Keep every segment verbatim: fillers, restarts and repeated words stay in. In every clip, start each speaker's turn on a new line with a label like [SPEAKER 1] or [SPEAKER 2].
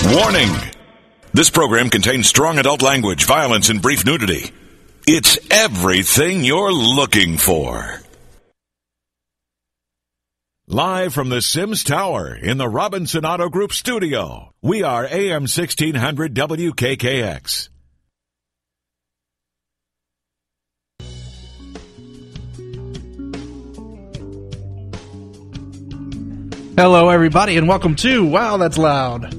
[SPEAKER 1] Warning! This program contains strong adult language, violence, and brief nudity. It's everything you're looking for. Live from the Sims Tower in the Robinson Auto Group studio, we are A M sixteen hundred W K K X.
[SPEAKER 2] Hello, everybody, and welcome to Wow, That's Loud.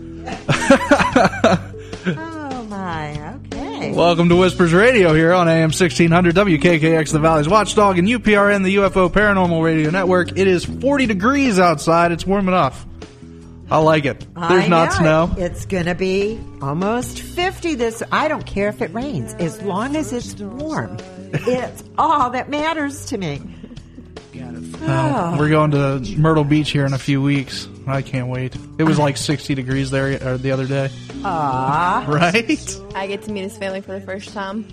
[SPEAKER 3] Oh, my. Okay.
[SPEAKER 2] Welcome to Whispers Radio here on A M sixteen hundred W K K X, the Valley's Watchdog, and U P R N, the U F O Paranormal Radio Network. It is forty degrees outside. It's warm enough. I like it. There's
[SPEAKER 3] I
[SPEAKER 2] not
[SPEAKER 3] know
[SPEAKER 2] snow.
[SPEAKER 3] it. It's going to be almost fifty this. I don't care if it rains. As long as it's warm. It's all that matters to me.
[SPEAKER 2] Uh, we're going to Myrtle Beach here in a few weeks. I can't wait. It was like sixty degrees there uh, the other day.
[SPEAKER 3] Ah,
[SPEAKER 2] Right?
[SPEAKER 4] I get to meet his family for the first time.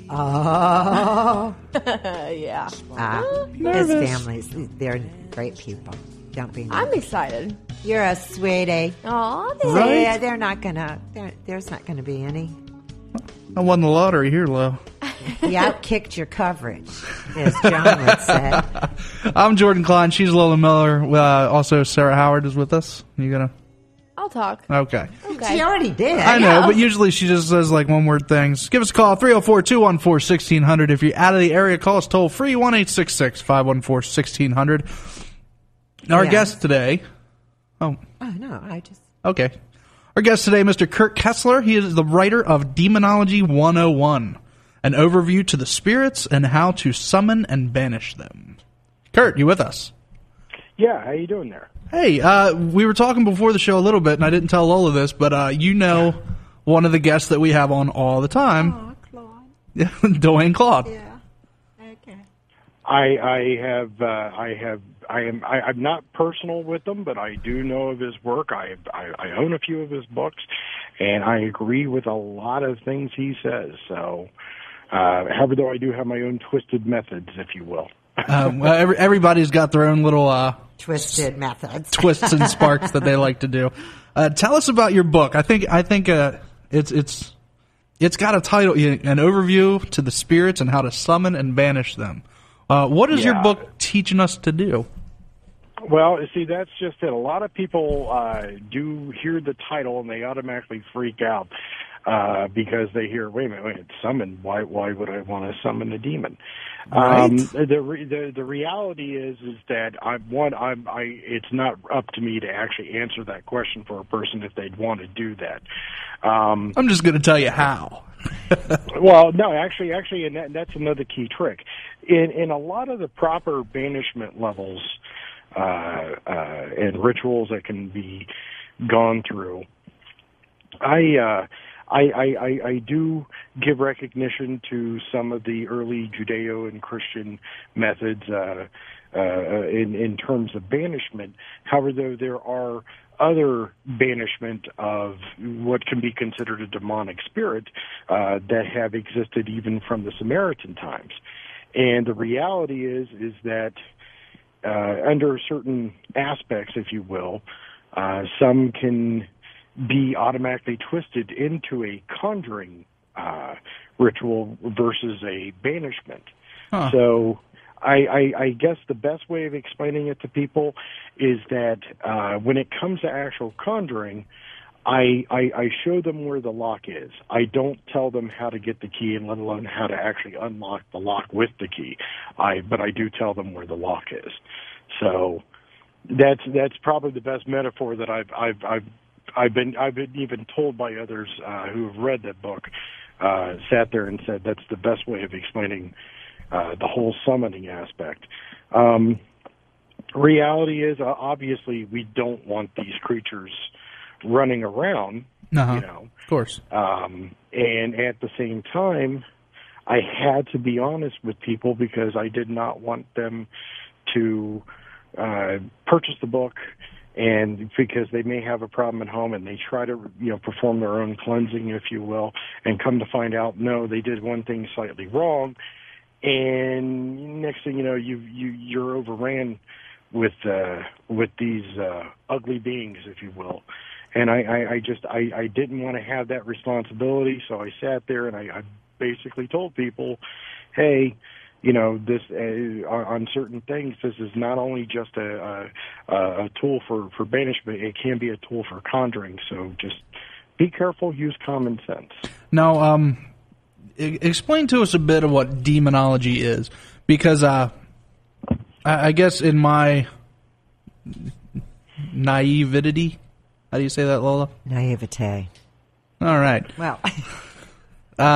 [SPEAKER 3] oh.
[SPEAKER 4] Yeah.
[SPEAKER 3] Ah, his
[SPEAKER 2] Nervous.
[SPEAKER 3] families, they're great people. Don't be
[SPEAKER 4] I'm
[SPEAKER 3] nervous.
[SPEAKER 4] excited.
[SPEAKER 3] You're a sweetie.
[SPEAKER 4] Aw,
[SPEAKER 2] Right?
[SPEAKER 3] Yeah, they're not gonna. There, there's not gonna be any.
[SPEAKER 2] I won the lottery here, Lo.
[SPEAKER 3] He outkicked your coverage, as John would say.
[SPEAKER 2] I'm Jordan Klein. She's Lola Miller. Uh, also, Sarah Howard is with us. You gonna?
[SPEAKER 4] I'll talk.
[SPEAKER 2] Okay.
[SPEAKER 4] Okay.
[SPEAKER 3] She already did.
[SPEAKER 2] I know, but usually she just says like one word things. Give us a call, three oh four, two one four, one six zero zero. If you're out of the area, call us toll free, one eight six six, five one four, one six zero zero. Our
[SPEAKER 3] Yeah.
[SPEAKER 2] guest today. Oh,
[SPEAKER 3] Oh no, I just.
[SPEAKER 2] okay. Our guest today, Mister Kurt Kessler. He is the writer of Demonology one oh one, an overview to the spirits and how to summon and banish them. Kurt, you with us?
[SPEAKER 5] Yeah, how you doing there?
[SPEAKER 2] Hey, uh, we were talking before the show a little bit, and I didn't tell Lola this, but uh, you know one of the guests that we have on all the time,
[SPEAKER 3] Oh, Claude.
[SPEAKER 2] Dwayne Claude.
[SPEAKER 3] Yeah. Okay.
[SPEAKER 5] I I have uh, I have I am I, I'm not personal with him, but I do know of his work. I, I I own a few of his books, and I agree with a lot of things he says. So, uh, however, though I do have my own twisted methods, if you will.
[SPEAKER 2] Um, well, every, everybody's got their own little uh,
[SPEAKER 3] Twisted methods.
[SPEAKER 2] twists and sparks that they like to do. Uh, tell us about your book. I think I think uh, it's it's it's got a title, an overview to the spirits and how to summon and banish them. Uh, what is your
[SPEAKER 5] Yeah.
[SPEAKER 2] book teaching us to do?
[SPEAKER 5] Well, you see, that's just it. A lot of people uh, do hear the title and they automatically freak out uh, because they hear, wait a minute, wait, it's summoned. Why, why would I want to summon a demon?
[SPEAKER 2] Right.
[SPEAKER 5] Um, the, re- the the reality is is that I one I'm I it's not up to me to actually answer that question for a person if they'd want to do that. Um,
[SPEAKER 2] I'm just going to tell you how.
[SPEAKER 5] well, no, actually, actually, and that, that's another key trick. In in a lot of the proper banishment levels uh, uh, and rituals that can be gone through, I. Uh, I, I, I, I do give recognition to some of the early Judeo and Christian methods uh, uh, in, in terms of banishment. However, though, there are other banishment of what can be considered a demonic spirit uh, that have existed even from the Samaritan times. And the reality is is that uh, under certain aspects, if you will, uh, some can be automatically twisted into a conjuring uh, ritual versus a banishment.
[SPEAKER 2] Huh.
[SPEAKER 5] So I, I, I guess the best way of explaining it to people is that uh, when it comes to actual conjuring, I, I, I show them where the lock is. I don't tell them how to get the key, and let alone how to actually unlock the lock with the key. I, but I do tell them where the lock is. So that's that's probably the best metaphor that I've I've I've I've been I've been even told by others uh, who have read that book, uh, sat there and said that's the best way of explaining uh, the whole summoning aspect. Um, reality is, uh, obviously, we don't want these creatures running around,
[SPEAKER 2] Uh-huh.
[SPEAKER 5] you know.
[SPEAKER 2] Of course.
[SPEAKER 5] Um, and at the same time, I had to be honest with people because I did not want them to uh, purchase the book, and because they may have a problem at home and they try to, you know, perform their own cleansing, if you will, and come to find out, no, they did one thing slightly wrong, and next thing you know, you you you're overran with uh, with these uh, ugly beings, if you will, and I, I, I just I, I didn't want to have that responsibility, so I sat there and I, I basically told people, hey, you know, this uh, on certain things, this is not only just a, a, a tool for, for banishment, it can be a tool for conjuring. So just be careful, use common sense.
[SPEAKER 2] Now, um, I- explain to us a bit of what demonology is, because uh, I, I guess in my naivety, how do you say that, Lola?
[SPEAKER 3] Naivete.
[SPEAKER 2] All right.
[SPEAKER 3] Well,
[SPEAKER 2] uh,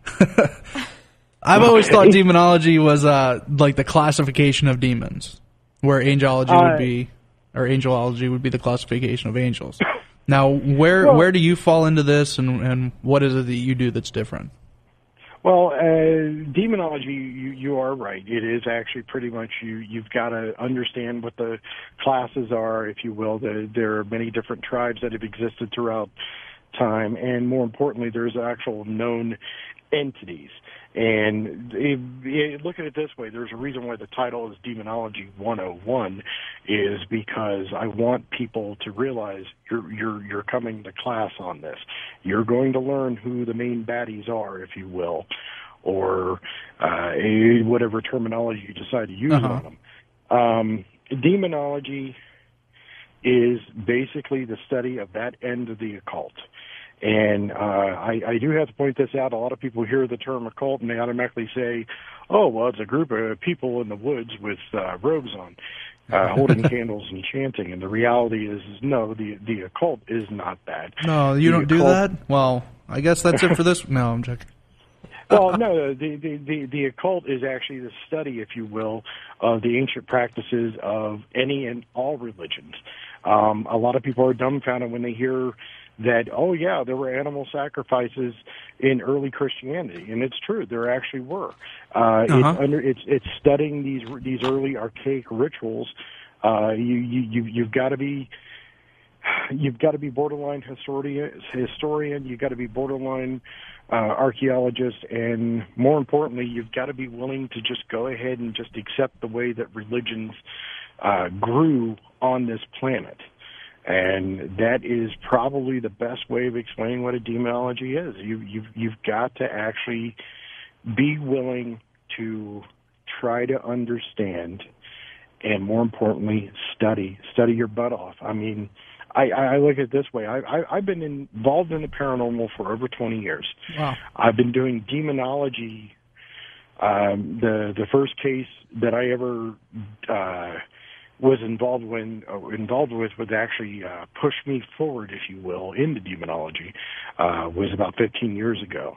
[SPEAKER 2] I've always thought demonology was uh, like the classification of demons, where angelology
[SPEAKER 5] Uh,
[SPEAKER 2] would be, or angelology would be the classification of angels. Now, where
[SPEAKER 5] Well-
[SPEAKER 2] where do you fall into this, and, and what is it that you do that's different?
[SPEAKER 5] Well, uh, demonology, you, you are right. It is actually pretty much you, you've got to understand what the classes are, if you will. The, there are many different tribes that have existed throughout time, and more importantly, there's actual known entities. And it, it, look at it this way, there's a reason why the title is Demonology one oh one, is because I want people to realize you're, you're, you're coming to class on this. You're going to learn who the main baddies are, if you will, or uh, whatever terminology you decide to use
[SPEAKER 2] Uh-huh.
[SPEAKER 5] on them. Um, demonology is basically the study of that end of the occult. And uh, I, I do have to point this out. A lot of people hear the term occult and they automatically say, oh, well, it's a group of people in the woods with uh, robes on, uh, holding candles and chanting. And the reality is, is no, the, the occult is not that.
[SPEAKER 2] No, you
[SPEAKER 5] The
[SPEAKER 2] don't do
[SPEAKER 5] occult-
[SPEAKER 2] that? Well, I guess that's it for this. No, I'm joking.
[SPEAKER 5] Well, no, the, the, the, the occult is actually the study, if you will, of the ancient practices of any and all religions. Um, a lot of people are dumbfounded when they hear that, oh, yeah, there were animal sacrifices in early Christianity, and it's true, there actually were. Uh,
[SPEAKER 2] Uh-huh.
[SPEAKER 5] it's, under, it's, it's studying these these early archaic rituals. Uh, you, you, you, you've got to be... You've got to be borderline historian. Historian. You've got to be borderline uh, archaeologist, and more importantly, you've got to be willing to just go ahead and just accept the way that religions uh, grew on this planet. And that is probably the best way of explaining what a demonology is. You, you've you've got to actually be willing to try to understand, and more importantly, study study your butt off. I mean. I, I look at it this way. I, I, I've been involved in the paranormal for over twenty years.
[SPEAKER 2] Wow.
[SPEAKER 5] I've been doing demonology. Um, the the first case that I ever uh, was involved when uh, involved with was actually uh, pushed me forward, if you will, into demonology. Uh, was about fifteen years ago,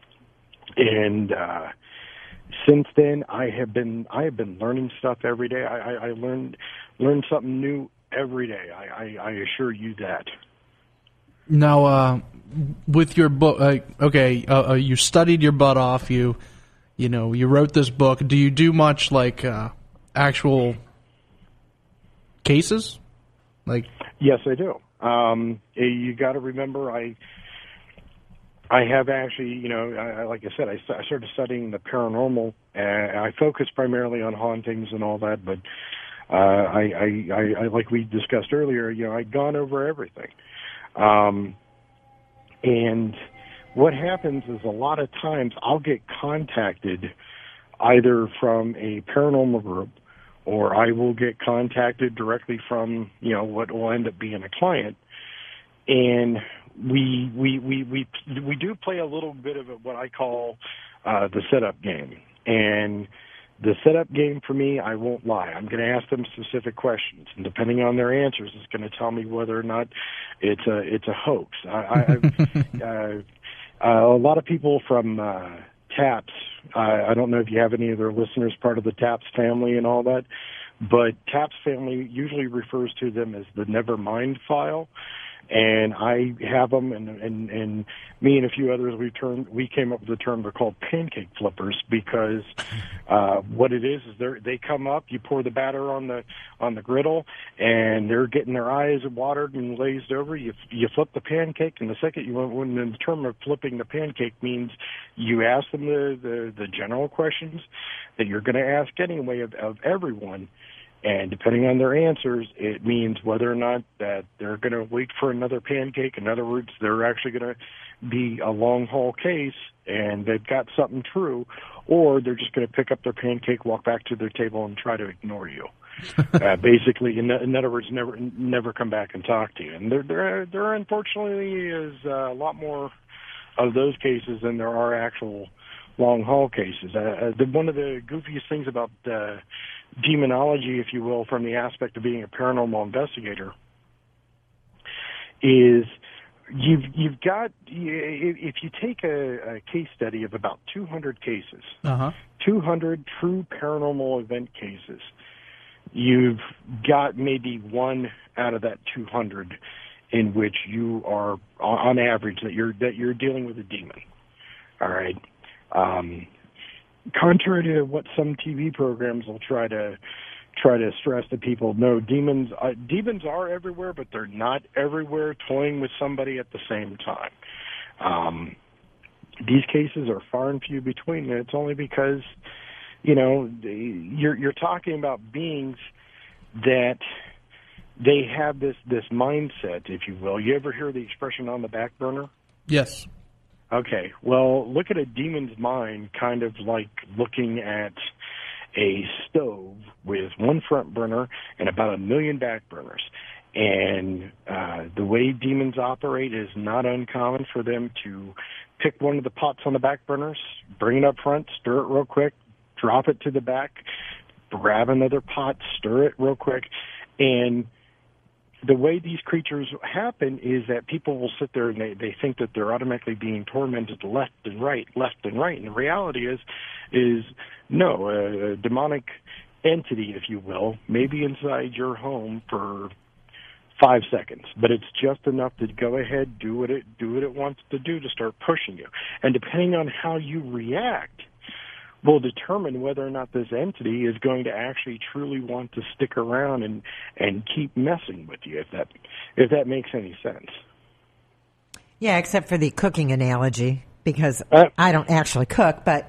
[SPEAKER 5] and uh, since then I have been I have been learning stuff every day. I, I, I learned learned something new every day. I, I, I assure you that.
[SPEAKER 2] Now, uh, with your book, uh, okay, uh, uh, you studied your butt off. You, you know, you wrote this book. Do you do much like uh, actual cases? Like,
[SPEAKER 5] yes, I do. Um, you got to remember, I, I have actually, you know, I, like I said, I, I started studying the paranormal, and I focus primarily on hauntings and all that, but. Uh, I, I, I, I, like we discussed earlier, you know, I'd gone over everything. Um, and what happens is a lot of times I'll get contacted either from a paranormal group, or I will get contacted directly from, you know, what will end up being a client. And we, we, we, we, we do play a little bit of what I call, uh, the setup game. And, the setup game for me, I won't lie. I'm going to ask them specific questions, and depending on their answers, it's going to tell me whether or not it's a it's a hoax. I, I, uh, uh, a lot of people from uh, TAPS. Uh, I don't know if you have any of their listeners part of the TAPS family and all that, but TAPS family usually refers to them as the Nevermind file. And I have them, and, and, and me and a few others, we turned, we came up with a term they're called pancake flippers, because uh, what it is is they they come up, you pour the batter on the on the griddle, and they're getting their eyes watered and glazed over. You you flip the pancake, and the second you when the term of flipping the pancake means you ask them the the, the general questions that you're going to ask anyway of, of everyone. And depending on their answers, it means whether or not that they're going to wait for another pancake. In other words, they're actually going to be a long-haul case and they've got something true, or they're just going to pick up their pancake, walk back to their table, and try to ignore you. uh, basically, in, in other words, never never come back and talk to you. And there, there, there unfortunately is uh, a lot more of those cases than there are actual long-haul cases. Uh, the, one of the goofiest things about uh, demonology, if you will, from the aspect of being a paranormal investigator, is you've you've got if you take a, a case study of about two hundred cases,
[SPEAKER 2] Uh-huh.
[SPEAKER 5] two hundred true paranormal event cases, you've got maybe one out of that two hundred in which you are, on average, that you're that you're dealing with a demon. All right. Um, contrary to what some T V programs will try to try to stress to people, no, demons uh, demons are everywhere, but they're not everywhere toying with somebody at the same time. Um, these cases are far and few between, and it's only because, you know, you're you're talking about beings that they have this this mindset, if you will. You ever hear the expression "on the back burner"?
[SPEAKER 2] Yes.
[SPEAKER 5] Okay, well, look at a demon's mind kind of like looking at a stove with one front burner and about a million back burners. And uh, the way demons operate is not uncommon for them to pick one of the pots on the back burners, bring it up front, stir it real quick, drop it to the back, grab another pot, stir it real quick, and the way these creatures happen is that people will sit there and they, they think that they're automatically being tormented left and right, left and right. And the reality is, is no, a, a demonic entity, if you will, may be inside your home for five seconds, but it's just enough to go ahead, do what it, do what it wants to do to start pushing you. And depending on how you react, will determine whether or not this entity is going to actually truly want to stick around and, and keep messing with you, if that if that makes any sense.
[SPEAKER 3] Yeah, except for the cooking analogy, because
[SPEAKER 5] Uh,
[SPEAKER 3] I don't actually cook, but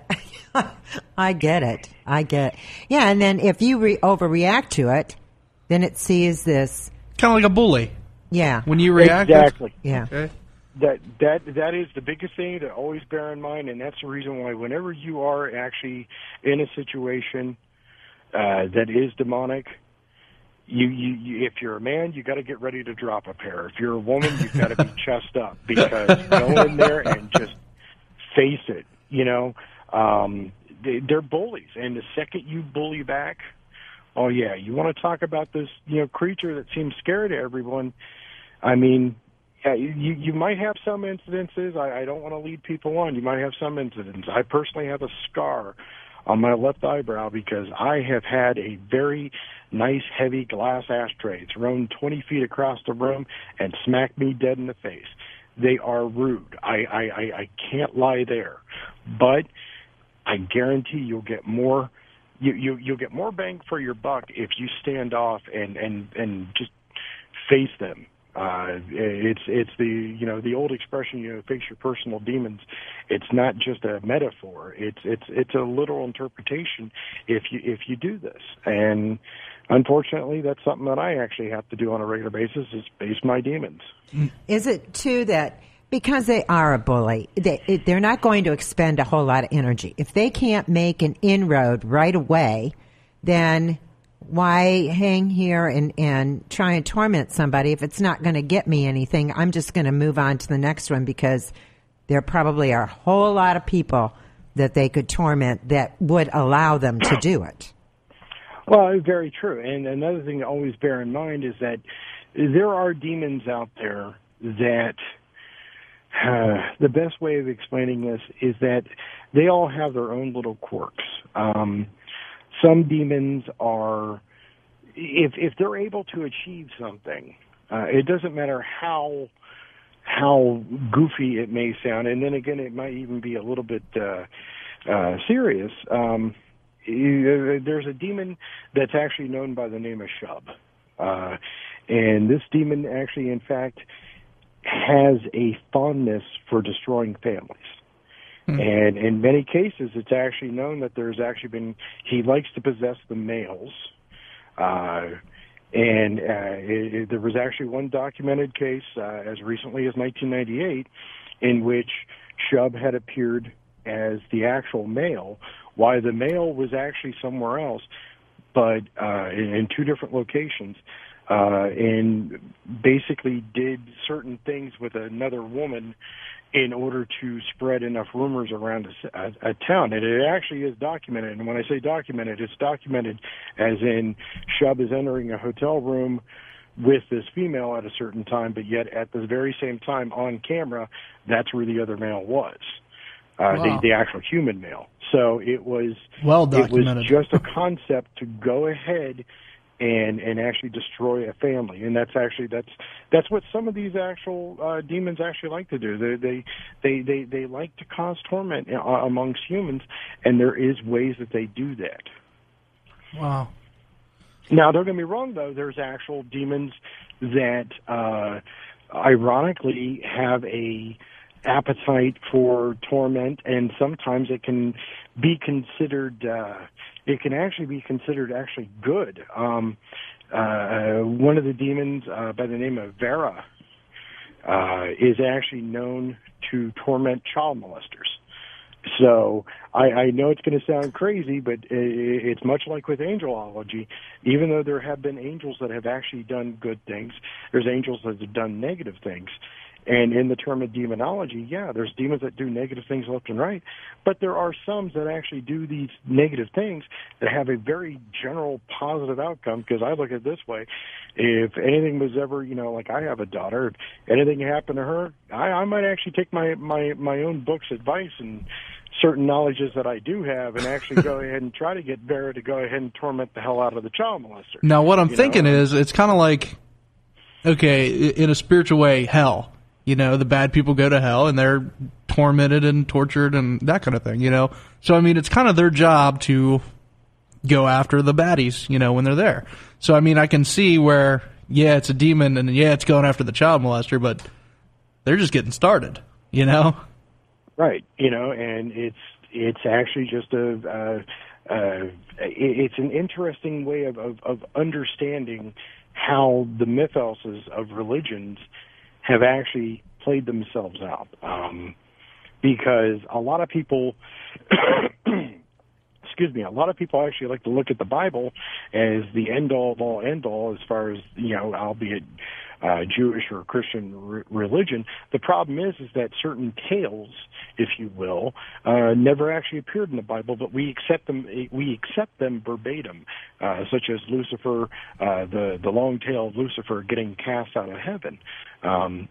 [SPEAKER 3] I get it. I get it. Yeah, and then if you re- overreact to it, then it sees this.
[SPEAKER 2] Kind of like a bully.
[SPEAKER 3] Yeah.
[SPEAKER 2] When you react.
[SPEAKER 5] Exactly.
[SPEAKER 3] Yeah.
[SPEAKER 2] Okay.
[SPEAKER 5] That that that is the biggest thing to always bear in mind, and that's the reason why whenever you are actually in a situation uh, that is demonic, you, you, you if you're a man, you got to get ready to drop a pair. If you're a woman, you've got to be chest up, because go in there and just face it. You know, um, they, they're bullies, and the second you bully back, oh yeah, you want to talk about this, you know, creature that seems scary to everyone. I mean. Yeah, you, you might have some incidences. I, I don't want to lead people on. You might have some incidents. I personally have a scar on my left eyebrow because I have had a very nice, heavy glass ashtray thrown twenty feet across the room and smacked me dead in the face. They are rude. I, I, I, I can't lie there. But I guarantee you'll get more you, you, you'll get more bang for your buck if you stand off and, and, and just face them. Uh, it's it's the you know the old expression, you know, face your personal demons. It's not just a metaphor. It's it's it's a literal interpretation if you if you do this. And unfortunately, that's something that I actually have to do on a regular basis, is face my demons.
[SPEAKER 3] Is it too that because they are a bully, they they're not going to expend a whole lot of energy. If they can't make an inroad right away, then why hang here and, and try and torment somebody if it's not going to get me anything? I'm just going to move on to the next one, because there probably are a whole lot of people that they could torment that would allow them to do it.
[SPEAKER 5] Well, very true. And another thing to always bear in mind is that there are demons out there that uh, the best way of explaining this is that they all have their own little quirks. Um Some demons are, if if they're able to achieve something, uh, it doesn't matter how how goofy it may sound, and then again, it might even be a little bit uh, uh, serious. Um, there's a demon that's actually known by the name of Shub, uh, and this demon actually, in fact, has a fondness for destroying families. And in many cases, it's actually known that there's actually been, he likes to possess the males Uh, and uh, it, it, there was actually one documented case uh, as recently as nineteen ninety-eight in which Shub had appeared as the actual male, while the male was actually somewhere else, but uh, in, in two different locations, uh, and basically did certain things with another woman in order to spread enough rumors around a, a, a town. And it actually is documented. And when I say documented, it's documented as in Shub is entering a hotel room with this female at a certain time, but yet at the very same time on camera, that's where the other male was, uh,
[SPEAKER 2] wow.
[SPEAKER 5] the, the actual human male. So it was,
[SPEAKER 2] well
[SPEAKER 5] it was
[SPEAKER 2] documented.
[SPEAKER 5] just a concept to go ahead and and actually destroy a family. And that's actually that's that's what some of these actual uh, demons actually like to do. They they they they, they like to cause torment amongst humans, and there is ways that they do that.
[SPEAKER 2] Wow.
[SPEAKER 5] Now, don't get me wrong, though. There's actual demons that, uh, ironically, have a appetite for torment, and sometimes it can be considered. Uh, it can actually be considered actually good. Um, uh, one of the demons, uh, by the name of Vera, uh, is actually known to torment child molesters. So I, I know it's going to sound crazy, but it's much like with angelology. Even though there have been angels that have actually done good things, there's angels that have done negative things. And in the term of demonology, yeah, there's demons that do negative things left and right, but there are some that actually do these negative things that have a very general positive outcome, because I look at it this way. If anything was ever, you know, like I have a daughter, if anything happened to her, I, I might actually take my, my, my own book's advice and certain knowledges that I do have and actually go ahead and try to get Vera to go ahead and torment the hell out of the child molester.
[SPEAKER 2] Now, what I'm
[SPEAKER 5] you
[SPEAKER 2] thinking
[SPEAKER 5] know?
[SPEAKER 2] is, it's kind of like, okay, in a spiritual way, hell. You know, the bad people go to hell and they're tormented and tortured and that kind of thing, you know. So, I mean, it's kind of their job to go after the baddies, you know, when they're there. So, I mean, I can see where, yeah, it's a demon and, yeah, it's going after the child molester, but they're just getting started, you know.
[SPEAKER 5] Right, you know, and it's it's actually just a uh, uh, it's an interesting way of, of, of understanding how the mythoses of religions have actually played themselves out. Um, because a lot of people, excuse me, a lot of people actually like to look at the Bible as the end-all of all end-all as far as, you know, albeit uh, Jewish or Christian re- religion. The problem is, is that certain tales, if you will, uh, never actually appeared in the Bible, but we accept them, we accept them verbatim, uh, such as Lucifer, uh, the, the long tale of Lucifer getting cast out of heaven. Um,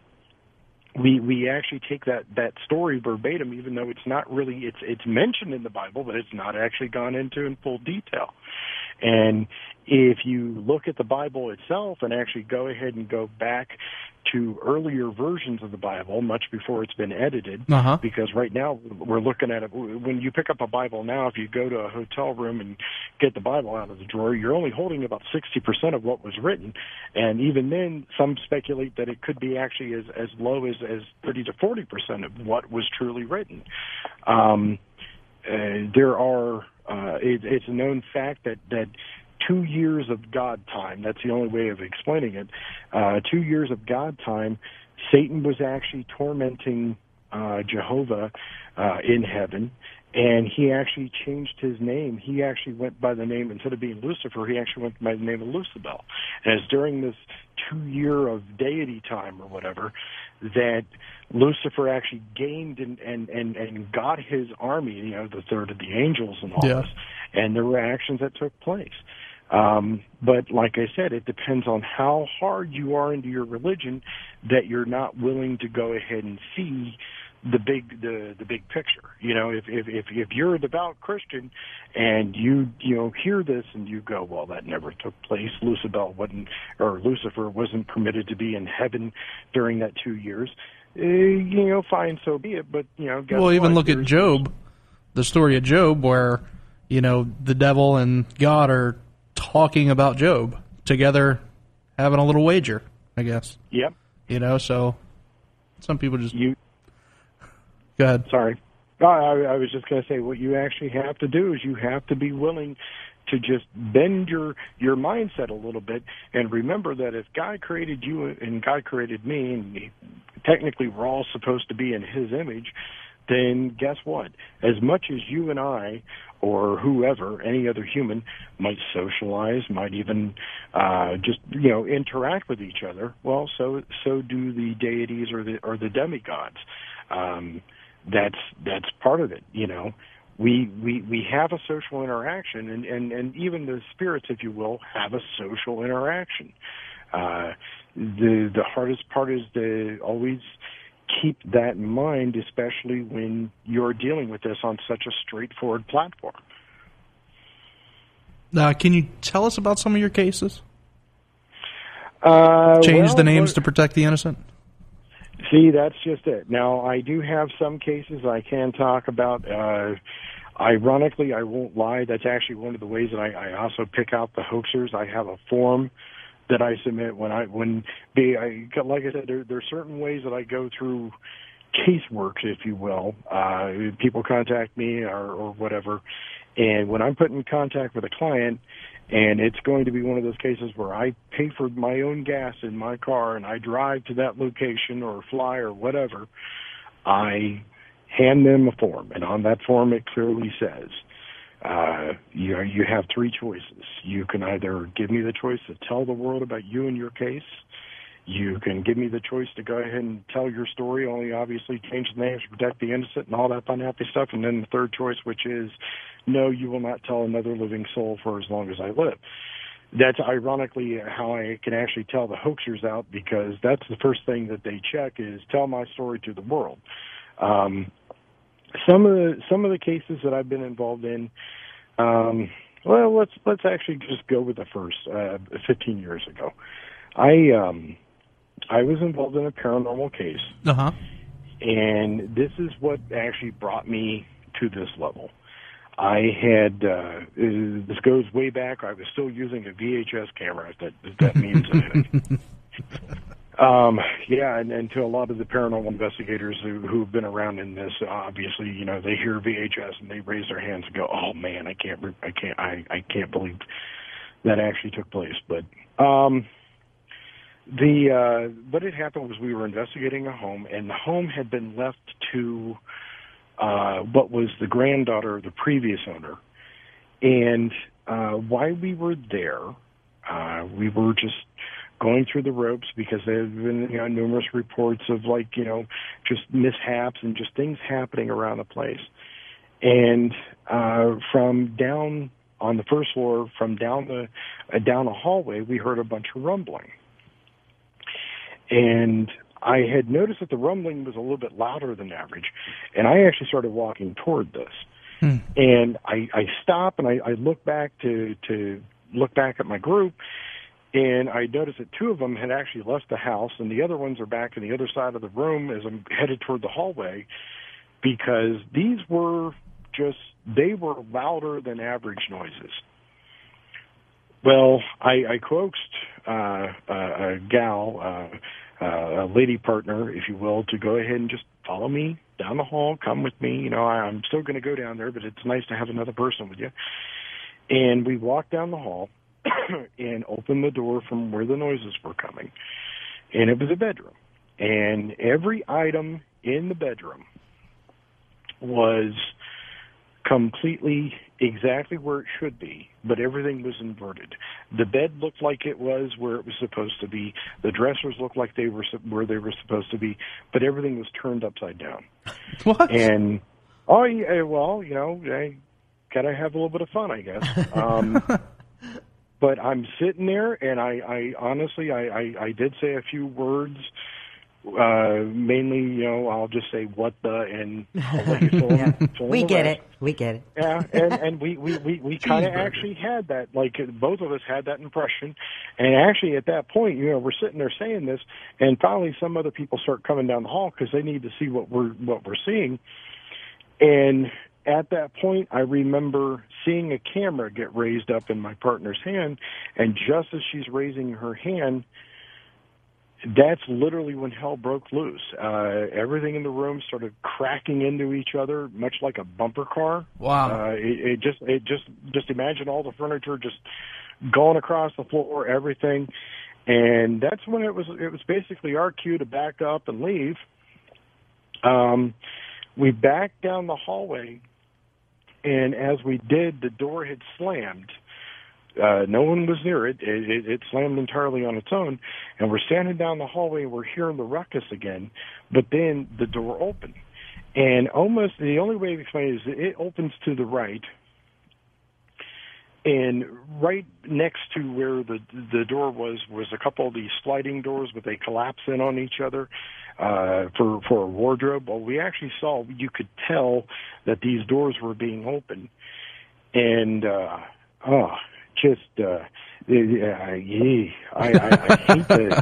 [SPEAKER 5] we we actually take that, that story verbatim, even though it's not really, it's it's mentioned in the Bible, but it's not actually gone into in full detail. And if you look at the Bible itself and actually go ahead and go back to earlier versions of the Bible, much before it's been edited,
[SPEAKER 2] uh-huh.
[SPEAKER 5] because right now we're looking at it. When you pick up a Bible now, if you go to a hotel room and get the Bible out of the drawer, you're only holding about sixty percent of what was written. And even then, some speculate that it could be actually as, as low as, as thirty to forty percent of what was truly written. Um, uh, there are, uh, it, it's a known fact that, that two years of God time, that's the only way of explaining it, uh, two years of God time, Satan was actually tormenting uh, Jehovah uh, in heaven, and he actually changed his name. He actually went by the name, instead of being Lucifer, he actually went by the name of Lucibel. And it's during this two year of deity time or whatever that Lucifer actually gained and, and, and, and got his army, you know, the third of the angels and all
[SPEAKER 2] yeah.
[SPEAKER 5] this, and there were actions that took place. Um, but like I said, it depends on how hard you are into your religion that you're not willing to go ahead and see the big the the big picture. You know, if if if, if you're a devout Christian and you you know hear this and you go, well, that never took place. Lucibel wasn't, or Lucifer wasn't permitted to be in heaven during that two years. Uh, you know, fine, so be it. But you know, guess
[SPEAKER 2] well, even
[SPEAKER 5] what?
[SPEAKER 2] look
[SPEAKER 5] There's,
[SPEAKER 2] at Job, the story of Job, where you know the devil and God are talking about Job together, having a little wager, I guess.
[SPEAKER 5] Yep.
[SPEAKER 2] You know, so some people just
[SPEAKER 5] you.
[SPEAKER 2] Go ahead.
[SPEAKER 5] Sorry. I, I was just going to say, what you actually have to do is you have to be willing to just bend your your mindset a little bit and remember that if God created you and God created me, and he, technically we're all supposed to be in his image, then guess what? As much as you and I or whoever, any other human, might socialize, might even uh, just, you know, interact with each other, well, so so do the deities or the or the demigods. Um, that's that's part of it, you know. We, we we have a social interaction, and, and, and even the spirits, if you will, have a social interaction. Uh, the the hardest part is to always keep that in mind, especially when you're dealing with this on such a straightforward platform.
[SPEAKER 2] Uh, can you tell us about some of your cases?
[SPEAKER 5] Uh,
[SPEAKER 2] Change
[SPEAKER 5] well,
[SPEAKER 2] the names
[SPEAKER 5] what,
[SPEAKER 2] to protect the innocent?
[SPEAKER 5] See, that's just it. Now, I do have some cases I can talk about. Uh, ironically, I won't lie, that's actually one of the ways that I, I also pick out the hoaxers. I have a form that I submit when I, when be, I, like I said, there, there are certain ways that I go through casework, if you will. Uh, people contact me or, or whatever, and when I'm put in contact with a client, and it's going to be one of those cases where I pay for my own gas in my car and I drive to that location or fly or whatever, I hand them a form. And on that form it clearly says, uh, you, you have three choices. You can either give me the choice to tell the world about you and your case. You can give me the choice to go ahead and tell your story, only obviously change the names, protect the innocent, and all that unhappy stuff. And then the third choice, which is, no, you will not tell another living soul for as long as I live. That's ironically how I can actually tell the hoaxers out, because that's the first thing that they check is tell my story to the world. Um, some of the some of the cases that I've been involved in, um, well, let's let's actually just go with the first. Uh, fifteen years ago, I um, I was involved in a paranormal case,
[SPEAKER 2] uh-huh.
[SPEAKER 5] and this is what actually brought me to this level. I had, uh, this goes way back, I was still using a V H S camera, if that, if that means anything. um, yeah, and, and to a lot of the paranormal investigators who, who've been around in this, obviously, you know, they hear V H S and they raise their hands and go, oh man, I can't, I can't, I, I can't believe that actually took place. But, um, the, uh, what had happened was we were investigating a home, and the home had been left to, Uh, what was the granddaughter of the previous owner. And uh, while we were there, uh, we were just going through the ropes, because there have been, you know, numerous reports of, like, you know, just mishaps and just things happening around the place. And uh, from down on the first floor, from down the uh, down the hallway, we heard a bunch of rumbling. And I had noticed that the rumbling was a little bit louder than average, and I actually started walking toward this. Hmm. And I, I stop and I, I look back to, to look back at my group, and I noticed that two of them had actually left the house, and the other ones are back on the other side of the room as I'm headed toward the hallway, because these were just, they were louder than average noises. Well, I, I coaxed uh, a, a gal, uh, Uh, a lady partner, if you will, to go ahead and just follow me down the hall, come with me. You know, I, I'm still going to go down there, but it's nice to have another person with you. And we walked down the hall and opened the door from where the noises were coming. And it was a bedroom. And every item in the bedroom was completely exactly where it should be, but everything was inverted. The bed looked like it was where it was supposed to be. The dressers looked like they were where they were supposed to be, but everything was turned upside down.
[SPEAKER 2] What?
[SPEAKER 5] And, oh, yeah, well, you know, I gotta have a little bit of fun, I guess. Um, but I'm sitting there, and I, I honestly, I, I, I did say a few words. Uh, mainly, you know, I'll just say what the, and I'll let you fill,
[SPEAKER 3] yeah.
[SPEAKER 5] fill
[SPEAKER 3] We
[SPEAKER 5] the
[SPEAKER 3] get
[SPEAKER 5] rest.
[SPEAKER 3] it. We get it.
[SPEAKER 5] Yeah, and, and we, we, we, we kind of actually had that, like, both of us had that impression. And actually, at that point, you know, we're sitting there saying this, and finally some other people start coming down the hall because they need to see what we're, what we're seeing. And at that point, I remember seeing a camera get raised up in my partner's hand, and just as she's raising her hand, that's literally when hell broke loose. Uh, everything in the room started cracking into each other, much like a bumper car.
[SPEAKER 2] Wow.
[SPEAKER 5] Uh, it, it just, it just, just imagine all the furniture just going across the floor, everything. And that's when it was, it was basically our cue to back up and leave. Um, we backed down the hallway, and as we did, the door had slammed. Uh, no one was near it. It, it. it slammed entirely on its own, and we're standing down the hallway, and we're hearing the ruckus again, but then the door opened. And almost the only way to explain it is that it opens to the right, and right next to where the the door was was a couple of these sliding doors, but they collapse in on each other uh, for, for a wardrobe. Well, we actually saw, you could tell that these doors were being opened, and, uh, oh, Just, uh, yeah, I, I, I hate that.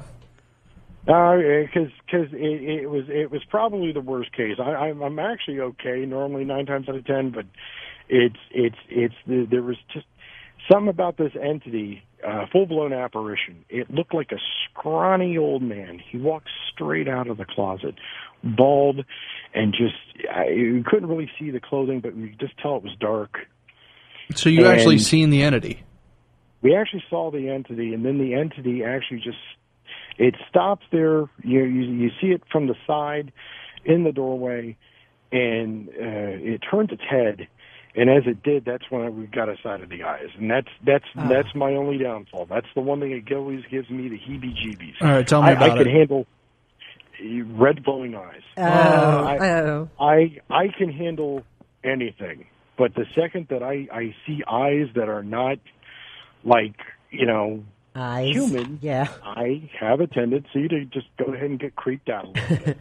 [SPEAKER 5] Because uh, cause it, it was it was probably the worst case. I, I'm, I'm actually okay normally nine times out of ten, but it's it's it's the, there was just something about this entity, uh, full blown apparition. It looked like a scrawny old man. He walked straight out of the closet, bald, and just I, you couldn't really see the clothing, but you could just tell it was dark.
[SPEAKER 2] So you
[SPEAKER 5] and
[SPEAKER 2] actually seen the entity?
[SPEAKER 5] We actually saw the entity, and then the entity actually just, it stops there. You you, you see it from the side in the doorway, and uh, it turns its head. And as it did, that's when we got a sight of the eyes. And that's that's oh. that's my only downfall. That's the one thing that always gives me the heebie-jeebies.
[SPEAKER 2] All right, tell me
[SPEAKER 5] I,
[SPEAKER 2] about
[SPEAKER 5] I
[SPEAKER 2] it.
[SPEAKER 5] I can handle red glowing eyes.
[SPEAKER 3] Oh,
[SPEAKER 5] uh, I,
[SPEAKER 3] oh.
[SPEAKER 5] I, I can handle anything. But the second that I, I see eyes that are not like, you know,
[SPEAKER 3] Eyes.
[SPEAKER 5] human,
[SPEAKER 3] yeah.
[SPEAKER 5] I have a tendency to just go ahead and get creeped out a little bit.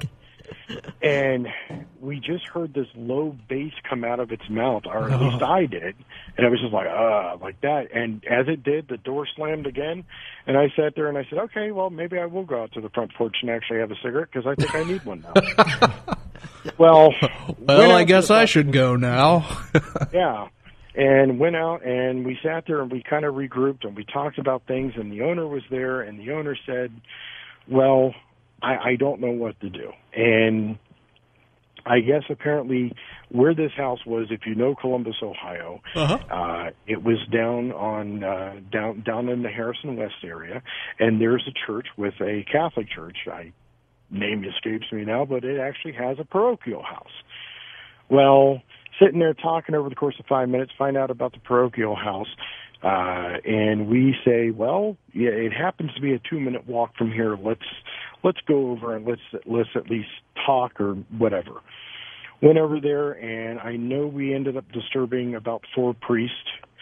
[SPEAKER 5] And we just heard this low bass come out of its mouth, or at
[SPEAKER 2] oh.
[SPEAKER 5] least I did. And I was just like, uh, like that. And as it did, the door slammed again. And I sat there and I said, okay, well, maybe I will go out to the front porch and actually have a cigarette because I think I need one now. well,
[SPEAKER 2] well, I guess I should go now.
[SPEAKER 5] yeah. And went out and we sat there and we kind of regrouped and we talked about things, and the owner was there, and the owner said, well, I, I don't know what to do. And I guess apparently where this house was, if you know Columbus, Ohio,
[SPEAKER 2] uh-huh.
[SPEAKER 5] uh, it was down on uh, down down in the Harrison West area, and there's a church with a Catholic church. I name escapes me now, but it actually has a parochial house. Well, sitting there talking over the course of five minutes, find out about the parochial house, uh, and we say, well, yeah, it happens to be a two-minute walk from here. Let's let's go over and let's let's at least talk or whatever. Went over there, and I know we ended up disturbing about four priests.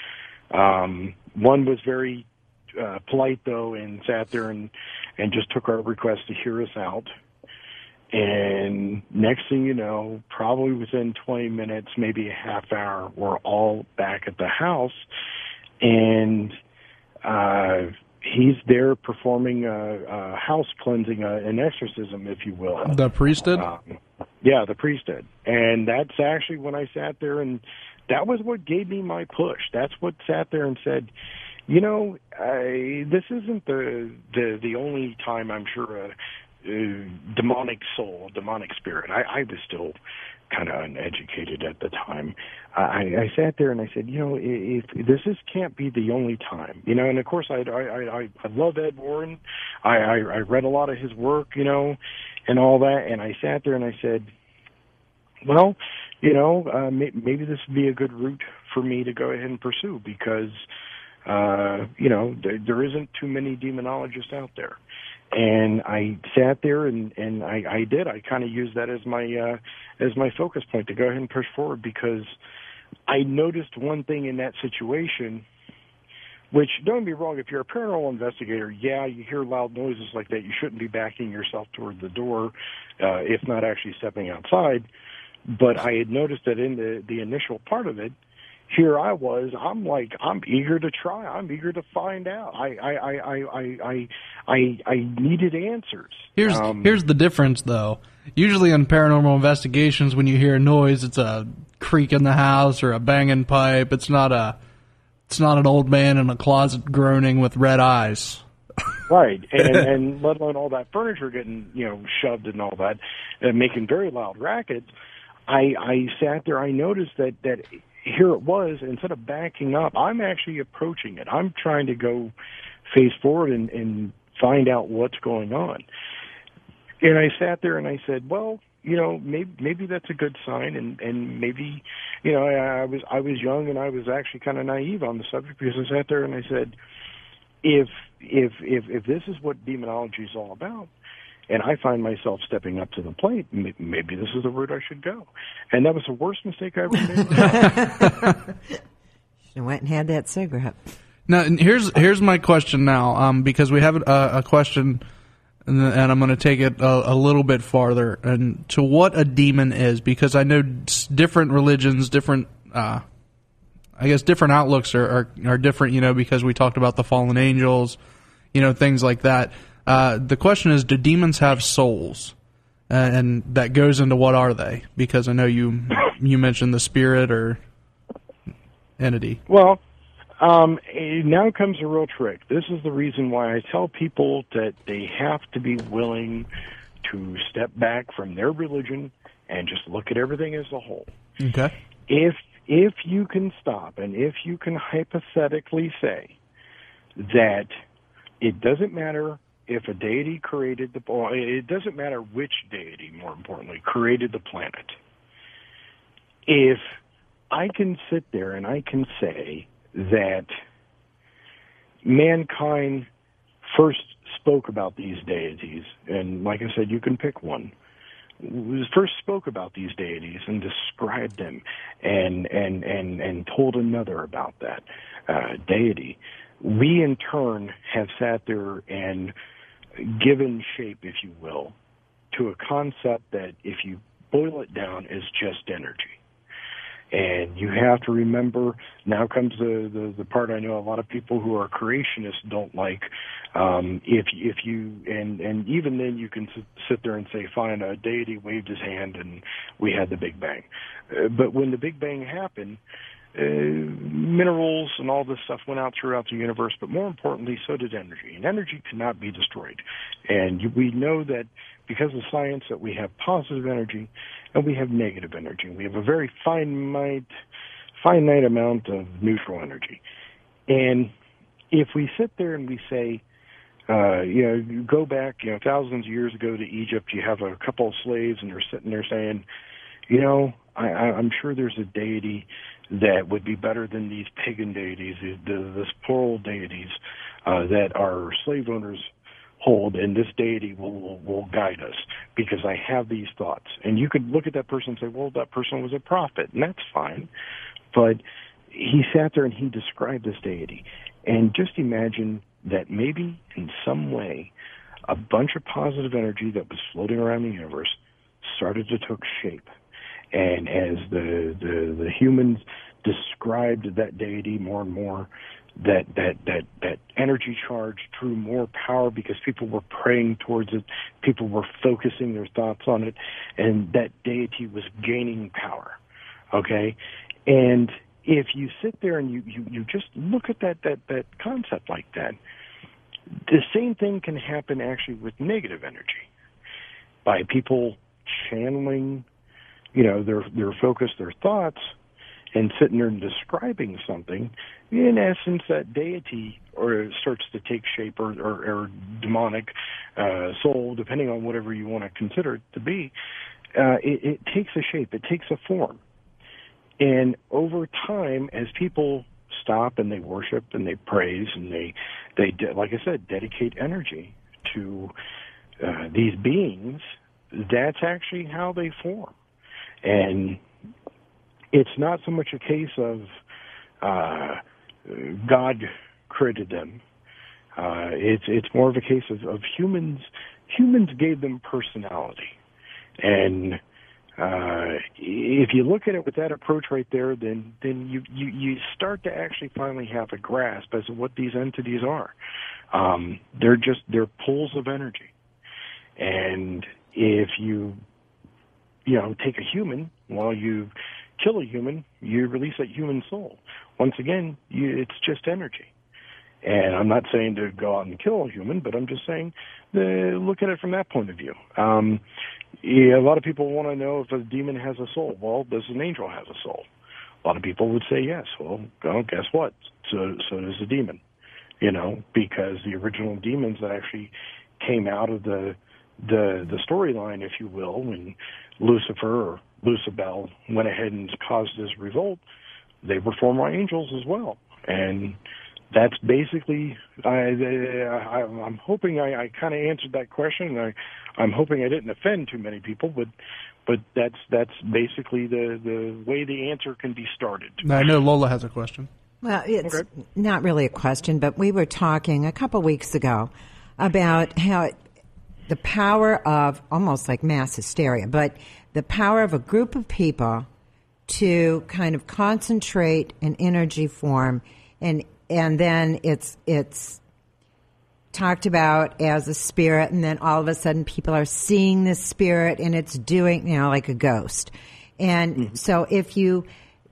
[SPEAKER 5] Um, one was very uh, polite, though, and sat there and, and just took our request to hear us out. And next thing you know, probably within twenty minutes, maybe a half hour, we're all back at the house. And uh, he's there performing a, a house cleansing, a, an exorcism, if you will.
[SPEAKER 2] The priest did?
[SPEAKER 5] Um, yeah, the priest did. And that's actually when I sat there, and that was what gave me my push. That's what sat there and said, you know, I, this isn't the, the, the only time I'm sure a, Uh, demonic soul, demonic spirit. I, I was still kind of uneducated at the time. I, I sat there and I said, you know, if, if this is, can't be the only time, you know. And of course, I I I, I love Ed Warren. I, I I read a lot of his work, you know, and all that. And I sat there and I said, well, you know, uh, may, maybe this would be a good route for me to go ahead and pursue because, uh, you know, there, there isn't too many demonologists out there. And I sat there and, and I, I did. I kind of used that as my uh, as my focus point to go ahead and push forward because I noticed one thing in that situation, which, don't be wrong, if you're a paranormal investigator, yeah, you hear loud noises like that. You shouldn't be backing yourself toward the door, uh, if not actually stepping outside. But I had noticed that in the, the initial part of it, here I was, I'm like, I'm eager to try. I'm eager to find out. I I, I, I, I, I, I needed answers.
[SPEAKER 2] Here's
[SPEAKER 5] um,
[SPEAKER 2] here's the difference, though. Usually in paranormal investigations, when you hear a noise, it's a creak in the house or a banging pipe. It's not a, it's not an old man in a closet groaning with red eyes.
[SPEAKER 5] Right, and and let alone all that furniture getting, you know, shoved and all that, and making very loud rackets. I I sat there. I noticed that that here it was. Instead of backing up, I'm actually approaching it. I'm trying to go face forward and, and find out what's going on. And I sat there and I said, well, you know, maybe maybe that's a good sign, and and maybe, you know, I, I was I was young and I was actually kind of naive on the subject, because I sat there and I said, if if if if this is what demonology is all about, and I find myself stepping up to the plate, maybe this is the route I should go. And that was the worst mistake I ever made.
[SPEAKER 3] She went and had that cigarette.
[SPEAKER 2] Now, and here's here's my question now, um, because we have a, a question, and, and I'm going to take it a, a little bit farther, and to what a demon is, because I know different religions, different, uh, I guess, different outlooks are, are are different, you know, because we talked about the fallen angels, you know, things like that. Uh, the question is, do demons have souls? Uh, and that goes into what are they? Because I know you you mentioned the spirit or entity.
[SPEAKER 5] Well, um, now comes a real trick. This is the reason why I tell people that they have to be willing to step back from their religion and just look at everything as a whole.
[SPEAKER 2] Okay.
[SPEAKER 5] If if you can stop, and if you can hypothetically say that it doesn't matter if a deity created the, well, it doesn't matter which deity, more importantly, created the planet. If I can sit there and I can say that mankind first spoke about these deities, and like I said, you can pick one, first spoke about these deities and described them and, and, and, and told another about that uh, deity, we in turn have sat there and given shape, if you will, to a concept that, if you boil it down, is just energy. And you have to remember, now comes the, the, the part I know a lot of people who are creationists don't like. Um, if if you, and, and even then you can sit, sit there and say, fine, a deity waved his hand and we had the Big Bang. Uh, but when the Big Bang happened, Uh, minerals and all this stuff went out throughout the universe, but more importantly, so did energy. And energy cannot be destroyed. And you, we know that because of science that we have positive energy and we have negative energy. We have a very finite, finite amount of neutral energy. And if we sit there and we say, uh, you know, you go back, you know, thousands of years ago to Egypt, you have a couple of slaves and they're sitting there saying, you know, I, I, I'm sure there's a deity that would be better than these pagan deities, the, the, this plural deities uh, that our slave owners hold, and this deity will, will, will guide us because I have these thoughts. And you could look at that person and say, well, that person was a prophet, and that's fine. But he sat there and he described this deity. And just imagine that maybe in some way a bunch of positive energy that was floating around the universe started to take shape. And as the, the, the humans described that deity more and more, that, that, that, that energy charge drew more power because people were praying towards it, people were focusing their thoughts on it, and that deity was gaining power, okay? And if you sit there and you, you, you just look at that, that, that concept like that, the same thing can happen actually with negative energy by people channeling, you know, their their focus, their thoughts, and sitting there and describing something. In essence, that deity or starts to take shape, or, or, or demonic uh, soul, depending on whatever you want to consider it to be. Uh, it, it takes a shape, it takes a form, and over time, as people stop and they worship and they praise and they they de- like I said, dedicate energy to uh, these beings, that's actually how they form. And it's not so much a case of uh, God created them. Uh, it's it's more of a case of, of humans. Humans gave them personality, and uh, if you look at it with that approach right there, then then you, you, you start to actually finally have a grasp as to what these entities are. Um, they're just they're pulls of energy, and if you you know, take a human, while you kill a human, you release that human soul. Once again, you, it's just energy. And I'm not saying to go out and kill a human, but I'm just saying the, look at it from that point of view. Um, yeah, a lot of people want to know if a demon has a soul. Well, does an angel have a soul? A lot of people would say yes. Well, well guess what? So, so does a demon. You know, because the original demons that actually came out of the the the storyline, if you will, when Lucifer or Lucibel went ahead and caused this revolt, they were former angels as well. And that's basically, I, I, I'm hoping I, I kind of answered that question. I, I'm hoping I didn't offend too many people, but but that's that's basically the, the way the answer can be started.
[SPEAKER 2] I know Lola has a question.
[SPEAKER 3] Well, it's
[SPEAKER 5] Okay.
[SPEAKER 3] not really a question, but we were talking a couple weeks ago about how it, the power of almost like mass hysteria, but the power of a group of people to kind of concentrate an energy form, and and then it's it's talked about as a spirit, and then all of a sudden people are seeing this spirit, and it's doing, you know, like a ghost. And mm-hmm. so if you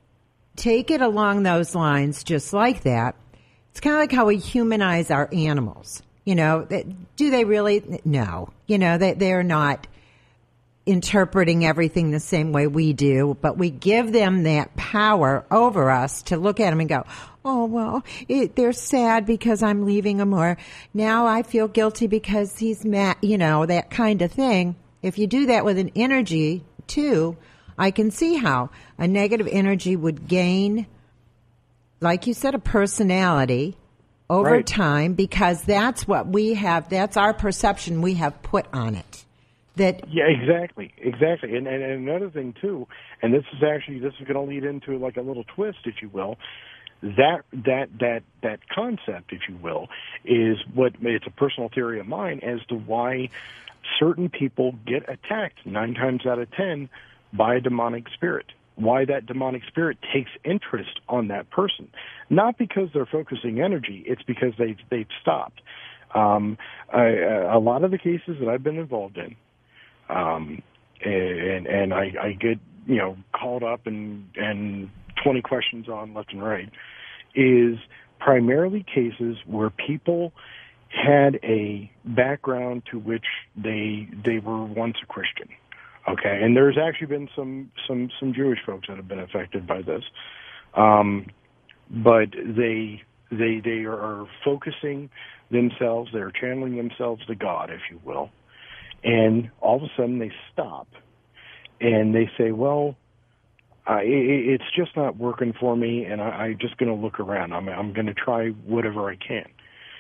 [SPEAKER 3] take it along those lines, just like that, it's kind of like how we humanize our animals. You know, do they really? No. You know, they, they're not interpreting everything the same way we do, but we give them that power over us to look at them and go, oh, well, it, they're sad because I'm leaving them, or now I feel guilty because he's mad, you know, that kind of thing. If you do that with an energy, too, I can see how a negative energy would gain, like you said, a personality over
[SPEAKER 5] right.
[SPEAKER 3] time, because that's what we have, that's our perception we have put on it. That
[SPEAKER 5] yeah, exactly, exactly. And, and, and another thing, too, and this is actually, this is going to lead into like a little twist, if you will, that that that that concept, if you will, is what, it's a personal theory of mine as to why certain people get attacked nine times out of ten by a demonic spirit. Why that demonic spirit takes interest on that person. Not because they're focusing energy, it's because they've, they've stopped. Um, I, a lot of the cases that I've been involved in, um, and, and I, I get, you know, called up and, and twenty questions on left and right, is primarily cases where people had a background to which they they were once a Christian. Okay, and there's actually been some, some, some Jewish folks that have been affected by this, um, but they they they are focusing themselves, they're channeling themselves to God, if you will, and all of a sudden they stop, and they say, well, I, it's just not working for me, and I, I'm just going to look around. I'm, I'm going to try whatever I can,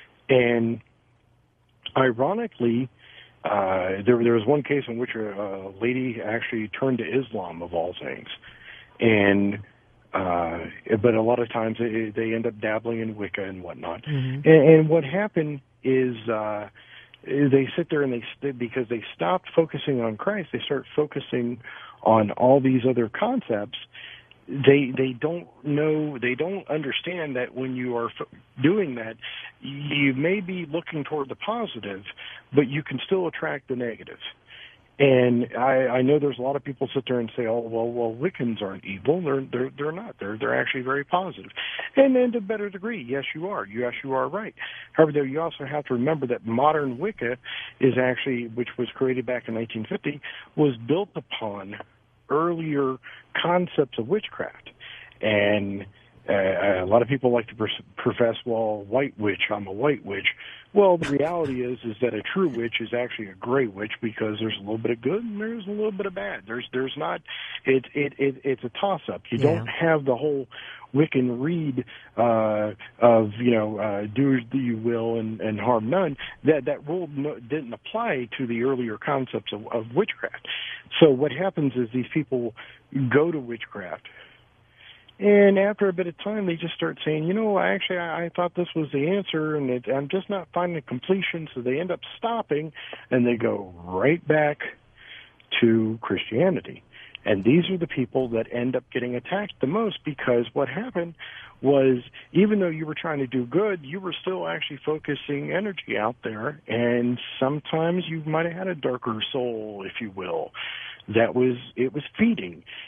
[SPEAKER 5] and ironically, Uh, there, there was one case in which a, a lady actually turned to Islam, of all things, and uh, but a lot of times they, they end up dabbling in Wicca and whatnot. Mm-hmm. And, and what happened is uh, they sit there and they because they stopped focusing on Christ, they start focusing on all these other concepts. They they don't know, they don't understand that when you are f- doing that, you may be looking toward the positive, but you can still attract the negative. And I, I know there's a lot of people sit there and say, "Oh, well, well, Wiccans aren't evil. They're they're they're not. They're they're actually very positive." And then to a better degree, yes, you are. Yes, you are right. However, though, you also have to remember that modern Wicca is actually, which was created back in nineteen fifty, was built upon earlier concepts of witchcraft. And uh, a lot of people like to pers- profess, well, white witch, I'm a white witch. Well, the reality is is that a true witch is actually a gray witch, because there's a little bit of good and there's a little bit of bad. There's there's not, it, it, it, it's a toss-up. You
[SPEAKER 3] yeah.
[SPEAKER 5] don't have the whole Wiccan read uh, of, you know, uh, do you will and, and harm none. That that rule no, didn't apply to the earlier concepts of, of witchcraft. So what happens is these people go to witchcraft, and after a bit of time, they just start saying, you know, actually, I, I thought this was the answer, and it, I'm just not finding completion, so they end up stopping, and they go right back to Christianity. And these are the people that end up getting attacked the most, because what happened was, even though you were trying to do good, you were still actually focusing energy out there, and sometimes you might have had a darker soul, if you will, that was, it was feeding.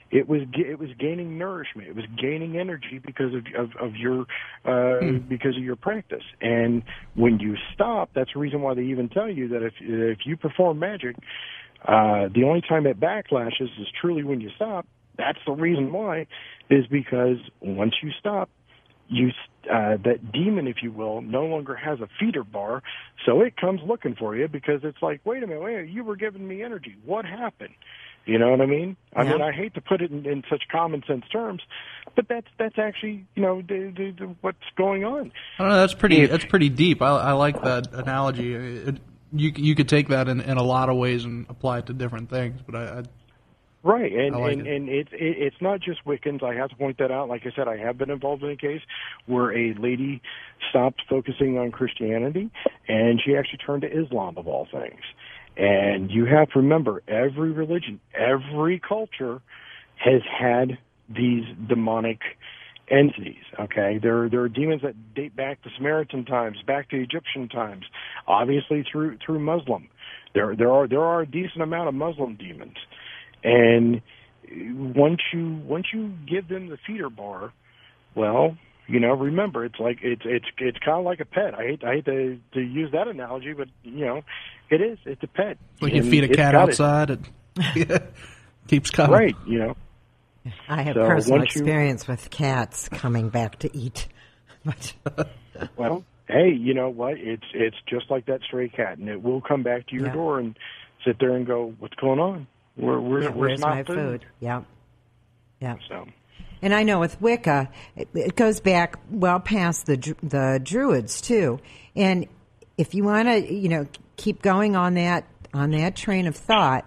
[SPEAKER 5] It was it was gaining nourishment. It was gaining energy because of of, of your uh, hmm. because of your practice. And when you stop, that's the reason why they even tell you that if if you perform magic, uh, the only time it backlashes is truly when you stop. That's the reason why, is because once you stop, you uh, that demon, if you will, no longer has a feeder bar, so it comes looking for you because it's like, wait a minute, wait, you were giving me energy. What happened? You know what I mean? I yeah. mean, I hate to put it in, in such common sense terms, but that's that's actually, you know, the, the, the, what's going on.
[SPEAKER 2] I don't know. That's pretty. If, that's pretty deep. I, I like that analogy. It, you you could take that in, in a lot of ways and apply it to different things. But I, I
[SPEAKER 5] right, and
[SPEAKER 2] I like
[SPEAKER 5] and,
[SPEAKER 2] it.
[SPEAKER 5] and it's it, it's not just Wiccans. I have to point that out. Like I said, I have been involved in a case where a lady stopped focusing on Christianity, and she actually turned to Islam, of all things. And you have to remember, every religion, every culture has had these demonic entities, okay? There, there are demons that date back to Samaritan times, back to Egyptian times, obviously through through Muslim. There, there are there are a decent amount of Muslim demons. And once you once you give them the feeder bar, well, you know, remember, it's like it's it's it's kind of like a pet. I hate I hate to to use that analogy, but you know, it is. It's a pet.
[SPEAKER 2] Like you feed a cat outside, it, it keeps coming.
[SPEAKER 5] Right. You know.
[SPEAKER 3] I have
[SPEAKER 5] so
[SPEAKER 3] personal
[SPEAKER 5] you,
[SPEAKER 3] experience with cats coming back to eat.
[SPEAKER 5] Well, hey, you know what? It's it's just like that stray cat, and it will come back to your
[SPEAKER 3] yeah.
[SPEAKER 5] door and sit there and go, "What's going on? Where, where,
[SPEAKER 3] yeah,
[SPEAKER 5] where's,
[SPEAKER 3] where's my
[SPEAKER 5] food?"
[SPEAKER 3] food? Yeah. Yeah.
[SPEAKER 5] So.
[SPEAKER 3] And I know with Wicca, it, it goes back well past the the Druids too. And if you want to, you know, keep going on that on that train of thought,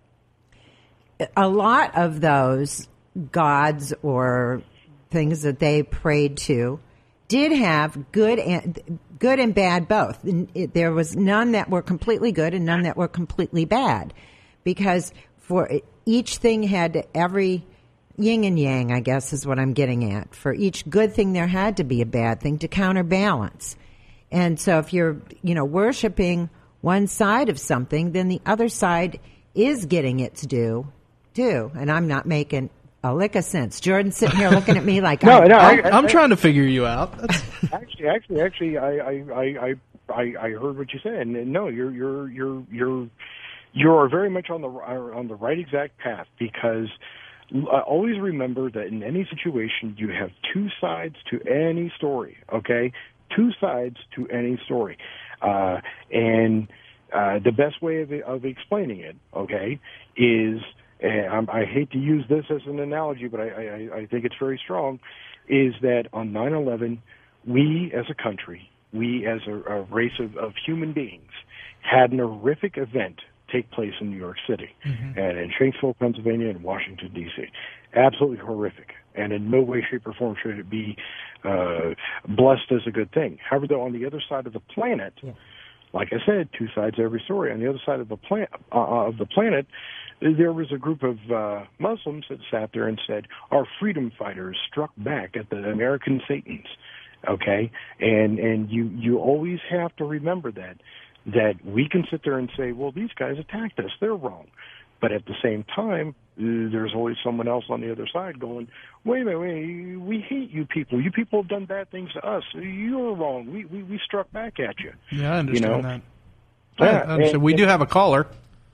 [SPEAKER 3] a lot of those gods or things that they prayed to did have good and good and bad both. And it, there was none that were completely good and none that were completely bad, because for each thing had every yin and yang, I guess, is what I'm getting at. For each good thing, there had to be a bad thing to counterbalance. And so if you're, you know, worshiping one side of something, then the other side is getting its due, too. And I'm not making a lick of sense. Jordan's sitting here looking at me like,
[SPEAKER 5] no,
[SPEAKER 3] I'm,
[SPEAKER 5] no,
[SPEAKER 2] I'm,
[SPEAKER 5] I, I,
[SPEAKER 2] I'm trying to figure you out.
[SPEAKER 5] actually, actually, actually, I, I, I, I, I heard what you said. And no, you're, you're, you're, you're, you're very much on the on the right exact path, because Uh, always remember that in any situation, you have two sides to any story, okay? Two sides to any story. Uh, and uh, the best way of, of explaining it, okay, is, and I hate to use this as an analogy, but I, I, I think it's very strong, is that on nine eleven, we as a country, we as a, a race of, of human beings, had an horrific event take place in New York City, mm-hmm. and in Shanksville, Pennsylvania, and Washington, D C Absolutely horrific, and in no way, shape, or form should it be uh, blessed as a good thing. However, though, on the other side of the planet, yeah. like I said, two sides to every story. On the other side of the planet, uh, of the planet, there was a group of uh, Muslims that sat there and said, "Our freedom fighters struck back at the American Satans." Okay, and and you you always have to remember that. that we can sit there and say, well, these guys attacked us, they're wrong. But at the same time, uh, there's always someone else on the other side going, wait a minute, wait, we hate you people. You people have done bad things to us. You're wrong. We we, we struck back at you.
[SPEAKER 2] Yeah, I understand
[SPEAKER 5] you know?
[SPEAKER 2] that.
[SPEAKER 5] Yeah,
[SPEAKER 2] I understand.
[SPEAKER 5] and,
[SPEAKER 2] we
[SPEAKER 5] and,
[SPEAKER 2] do have a caller.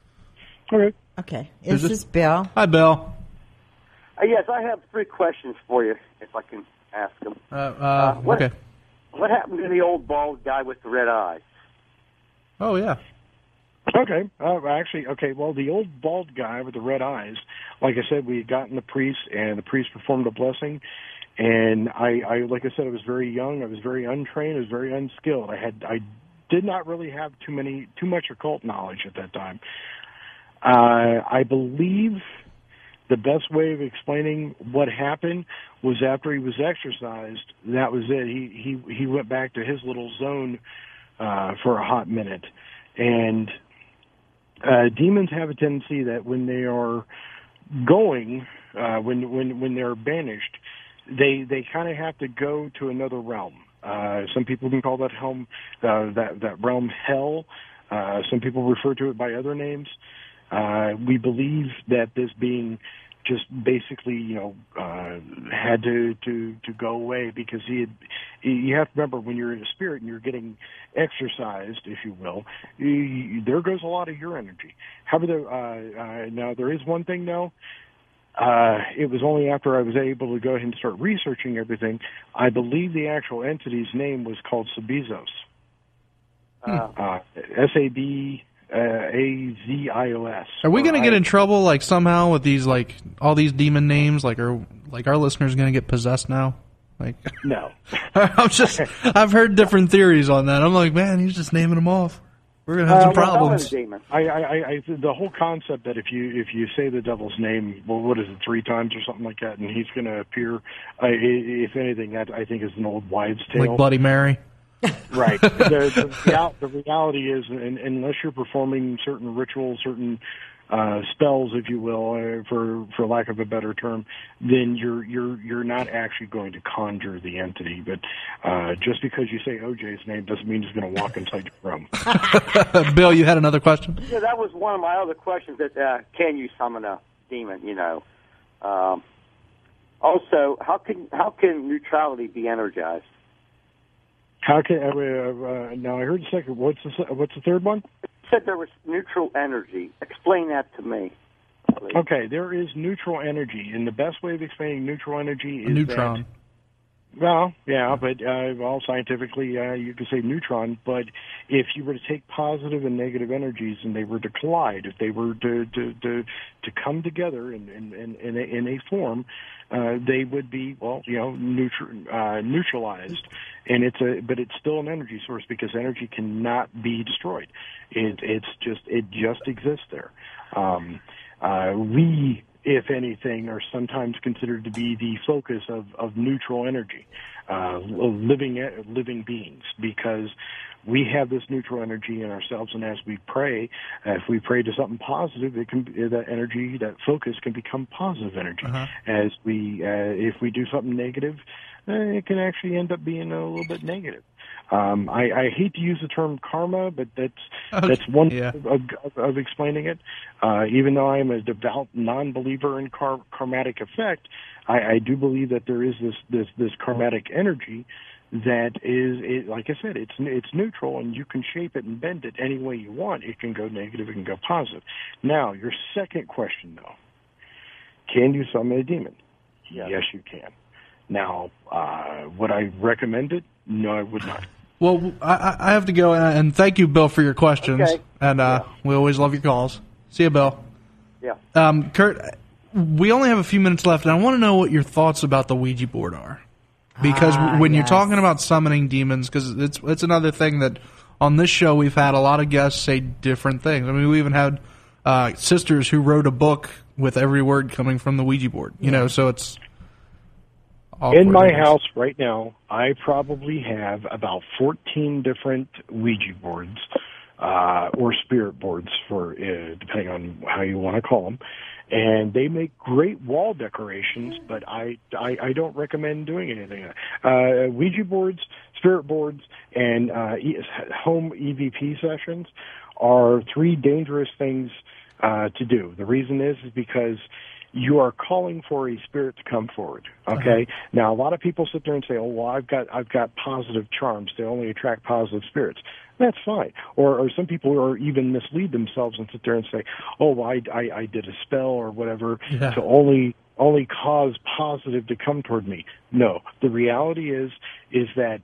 [SPEAKER 5] Okay.
[SPEAKER 3] Okay. Is
[SPEAKER 2] Is
[SPEAKER 3] this
[SPEAKER 2] it?
[SPEAKER 3] Bill?
[SPEAKER 2] Hi, Bill.
[SPEAKER 6] Uh, yes, I have three questions for you, if I can ask them.
[SPEAKER 2] Uh, uh,
[SPEAKER 6] what,
[SPEAKER 2] okay.
[SPEAKER 6] What happened to the old bald guy with the red eyes?
[SPEAKER 2] Oh, yeah.
[SPEAKER 5] Okay. Uh, actually, okay, well, the old bald guy with the red eyes, like I said, we had gotten the priest, and the priest performed a blessing. And I, I, like I said, I was very young. I was very untrained. I was very unskilled. I had, I did not really have too many, too much occult knowledge at that time. Uh, I believe the best way of explaining what happened was after he was exorcised, that was it. He, he, he went back to his little zone uh, for a hot minute. And uh, demons have a tendency that when they are going, uh, when when when they're banished, they they kind of have to go to another realm. Uh, some people can call that helm uh, that that realm hell. Uh, some people refer to it by other names. Uh, we believe that this being just basically, you know, uh, had to, to, to go away because he had, you have to remember when you're in a spirit and you're getting exercised, if you will, you, there goes a lot of your energy. However, uh, uh, now there is one thing now, uh, it was only after I was able to go ahead and start researching everything, I believe the actual entity's name was called Sabizos. Uh, uh, S A B Uh, A Z I O S.
[SPEAKER 2] Are we going to get
[SPEAKER 5] I,
[SPEAKER 2] in trouble, like, somehow with these, like, all these demon names? Like, are like our listeners going to get possessed now? Like,
[SPEAKER 5] no.
[SPEAKER 2] I'm just, I've heard different theories on that. I'm like, man, he's just naming them off. We're going to have
[SPEAKER 6] Uh,
[SPEAKER 2] some
[SPEAKER 6] well,
[SPEAKER 2] problems.
[SPEAKER 6] demon.
[SPEAKER 5] I, I, I, I, the whole concept that if you if you say the devil's name, well, what is it, three times or something like that, and he's going to appear, uh, if anything, that I think is an old wives' tale.
[SPEAKER 2] Like Bloody Mary.
[SPEAKER 5] Right. the, the, real, the reality is, in, unless you're performing certain rituals, certain uh, spells, if you will, uh, for for lack of a better term, then you're you're you're not actually going to conjure the entity. But uh, just because you say O J's name doesn't mean he's going to walk inside your room.
[SPEAKER 2] Bill, you had another question?
[SPEAKER 6] Yeah, that was one of my other questions. That uh, can you summon a demon? You know. Um, also, how can how can neutrality be energized?
[SPEAKER 5] How can uh, uh, now? I heard the second. What's the se- what's the third one?
[SPEAKER 6] You said there was neutral energy. Explain that to me, please.
[SPEAKER 5] Okay, there is neutral energy, and the best way of explaining neutral energy is
[SPEAKER 2] A neutron.
[SPEAKER 5] That, well, yeah, but uh, well, scientifically, uh, you could say neutron. But if you were to take positive and negative energies and they were to collide, if they were to to to, to come together in in in, in, a, in a form, uh, they would be well, you know, neutral, uh, neutralized. And it's a, but it's still an energy source because energy cannot be destroyed. It, it's just, it just exists there. Um, uh, we, if anything, are sometimes considered to be the focus of, of neutral energy, uh, living, living beings, because we have this neutral energy in ourselves, and as we pray, uh, if we pray to something positive, it can that energy, that focus, can become positive energy.
[SPEAKER 2] Uh-huh.
[SPEAKER 5] As we, uh, if we do something negative, uh, it can actually end up being a little bit negative. Um, I, I hate to use the term karma, but that's
[SPEAKER 2] Okay.
[SPEAKER 5] that's one
[SPEAKER 2] Yeah.
[SPEAKER 5] of, of, of explaining it. Uh, even though I am a devout non-believer in car, karmatic effect, I, I do believe that there is this this, this karmatic energy that is, it, like I said, it's it's neutral, and you can shape it and bend it any way you want. It can go negative, it can go positive. Now, your second question, though, can you summon a demon?
[SPEAKER 6] Yes,
[SPEAKER 5] yes you can. Now, uh, would I recommend it? No, I would not.
[SPEAKER 2] Well, I, I have to go, and thank you, Bill, for your questions.
[SPEAKER 6] Okay.
[SPEAKER 2] And uh,
[SPEAKER 6] Yeah.
[SPEAKER 2] we always love your calls. See you, Bill.
[SPEAKER 6] Yeah.
[SPEAKER 2] Um, Kurt, we only have a few minutes left, and I want to know what your thoughts about the Ouija board are. Because
[SPEAKER 3] Ah,
[SPEAKER 2] when you're
[SPEAKER 3] yes.
[SPEAKER 2] talking about summoning demons, because it's it's another thing that on this show we've had a lot of guests say different things. I mean, we even had uh, sisters who wrote a book with every word coming from the Ouija board. You know, so it's awkward,
[SPEAKER 5] In
[SPEAKER 2] I
[SPEAKER 5] my
[SPEAKER 2] guess.
[SPEAKER 5] house right now, I probably have about fourteen different Ouija boards, uh, or spirit boards, for uh, depending on how you want to call them. And they make great wall decorations, but I, I, I don't recommend doing anything. Uh, Ouija boards, spirit boards, and uh, e- home E V P sessions are three dangerous things uh, to do. The reason is, is because you are calling for a spirit to come forward. Okay. Uh-huh. Now, a lot of people sit there and say, "Oh, well, I've got I've got positive charms. They only attract positive spirits." That's fine. Or, or some people are even mislead themselves and sit there and say, "Oh, well, I, I I did a spell or whatever
[SPEAKER 2] Yeah.
[SPEAKER 5] to only only cause positive to come toward me." No, the reality is is that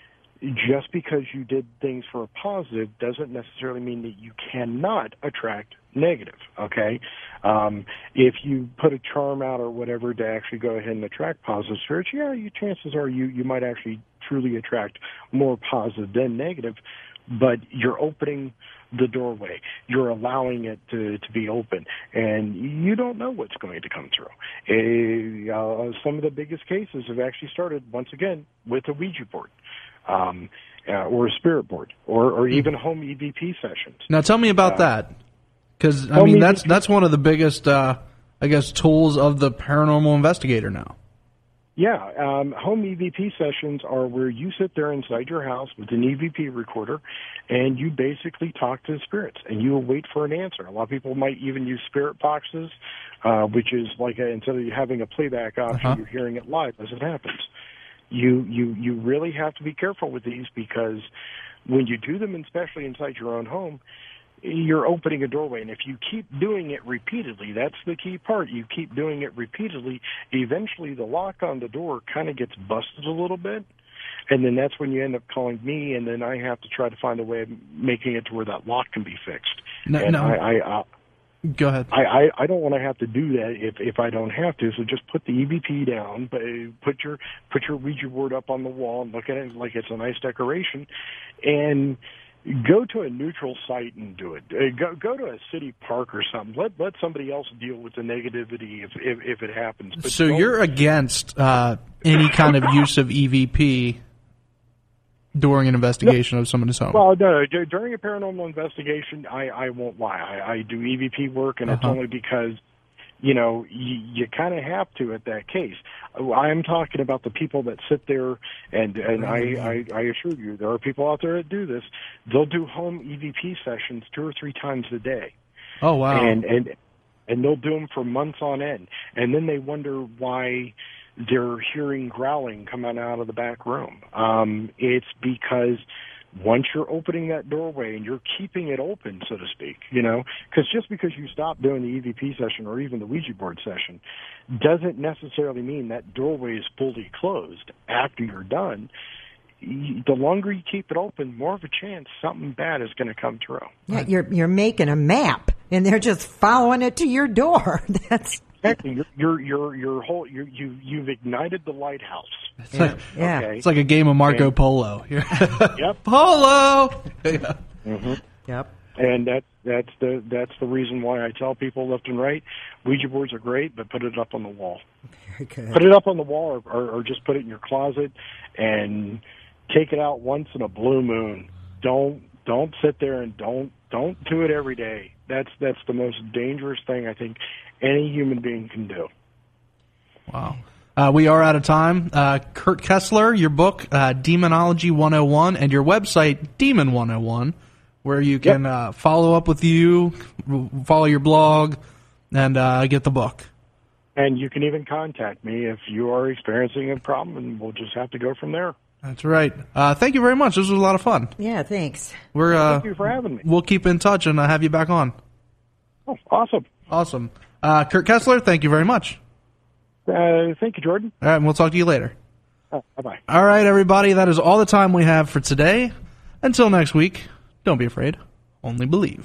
[SPEAKER 5] just because you did things for a positive doesn't necessarily mean that you cannot attract negative, okay? Um, if you put a charm out or whatever to actually go ahead and attract positive spirits, yeah, you, chances are you, you might actually truly attract more positive than negative, but you're opening the doorway. You're allowing it to, to be open, and you don't know what's going to come through. Uh, uh, some of the biggest cases have actually started, once again, with a Ouija board. Um, uh, or a spirit board, or, or even home E V P sessions.
[SPEAKER 2] Now, tell me about
[SPEAKER 5] Uh,
[SPEAKER 2] that, because I
[SPEAKER 5] home
[SPEAKER 2] mean
[SPEAKER 5] E V P
[SPEAKER 2] that's that's one of the biggest, uh, I guess, tools of the paranormal investigator now.
[SPEAKER 5] Yeah, um, home E V P sessions are where you sit there inside your house with an E V P recorder, and you basically talk to the spirits, and you will wait for an answer. A lot of people might even use spirit boxes, uh, which is like a, instead of having a playback option,
[SPEAKER 2] Uh-huh.
[SPEAKER 5] you're hearing it live as it happens. You you you really have to be careful with these, because when you do them, especially inside your own home, you're opening a doorway, and if you keep doing it repeatedly, that's the key part. You keep doing it repeatedly, eventually the lock on the door kind of gets busted a little bit, and then that's when you end up calling me, and then I have to try to find a way of making it to where that lock can be fixed.
[SPEAKER 2] No,
[SPEAKER 5] and
[SPEAKER 2] no.
[SPEAKER 5] I, I, uh,
[SPEAKER 2] Go ahead.
[SPEAKER 5] I, I, I don't want to have to do that if, if I don't have to. So just put the E V P down, but put your put your Ouija board up on the wall, and look at it like it's a nice decoration, and go to a neutral site and do it. Uh, Go go to a city park or something. Let let somebody else deal with the negativity if if, if it happens. But
[SPEAKER 2] So
[SPEAKER 5] don't-
[SPEAKER 2] you're against uh, any kind of use of E V P during an investigation of someone's home?
[SPEAKER 5] Well, no, d- during a paranormal investigation, I, I won't lie. I, I do E V P work, and it's
[SPEAKER 2] Uh-huh.
[SPEAKER 5] only because, you know, you, you kind of have to at that case. I'm talking about the people that sit there, and, and I, I, I assure you, there are people out there that do this. They'll do home E V P sessions two or three times a day.
[SPEAKER 2] Oh, wow.
[SPEAKER 5] And, and, and they'll do them for months on end. And then they wonder why they're hearing growling coming out of the back room. Um, it's because once you're opening that doorway and you're keeping it open, so to speak, you know, because just because you stop doing the E V P session or even the Ouija board session doesn't necessarily mean that doorway is fully closed after you're done. Y- The longer you keep it open, more of a chance something bad is going to come through.
[SPEAKER 3] Yeah, you're you're making a map, and they're just following it to your door. That's
[SPEAKER 5] Exactly. Your your your your whole you you you've ignited the lighthouse.
[SPEAKER 2] It's like,
[SPEAKER 3] yeah.
[SPEAKER 5] Okay.
[SPEAKER 2] it's like a game of Marco
[SPEAKER 5] And-
[SPEAKER 2] Polo.
[SPEAKER 5] Yep.
[SPEAKER 2] Polo! Yeah.
[SPEAKER 3] Yep.
[SPEAKER 5] And that that's the that's the reason why I tell people left and right, Ouija boards are great, but put it up on the wall.
[SPEAKER 3] Very good.
[SPEAKER 5] Put it up on the wall, or, or, or just put it in your closet, and take it out once in a blue moon. Don't don't sit there and don't don't do it every day. That's that's the most dangerous thing I think any human being can do.
[SPEAKER 2] Wow. Uh, we are out of time. Uh, Kurt Kessler, your book, uh, Demonology one oh one, and your website, Demon one oh one, where you can uh, follow up with you, follow your blog, and uh, get the book.
[SPEAKER 5] And you can even contact me if you are experiencing a problem, and we'll just have to go from there.
[SPEAKER 2] That's right. Uh, thank you very much. This was a lot of fun.
[SPEAKER 3] Yeah, thanks.
[SPEAKER 2] We're uh,
[SPEAKER 5] Thank you for having me.
[SPEAKER 2] We'll keep in touch and uh, have you back on.
[SPEAKER 5] Oh, awesome.
[SPEAKER 2] Awesome. Uh, Kurt Kessler, thank you very much.
[SPEAKER 5] Uh, thank you, Jordan.
[SPEAKER 2] All right, and we'll talk to you later.
[SPEAKER 5] Uh, bye-bye.
[SPEAKER 2] All right, everybody, that is all the time we have for today. Until next week, don't be afraid, only believe.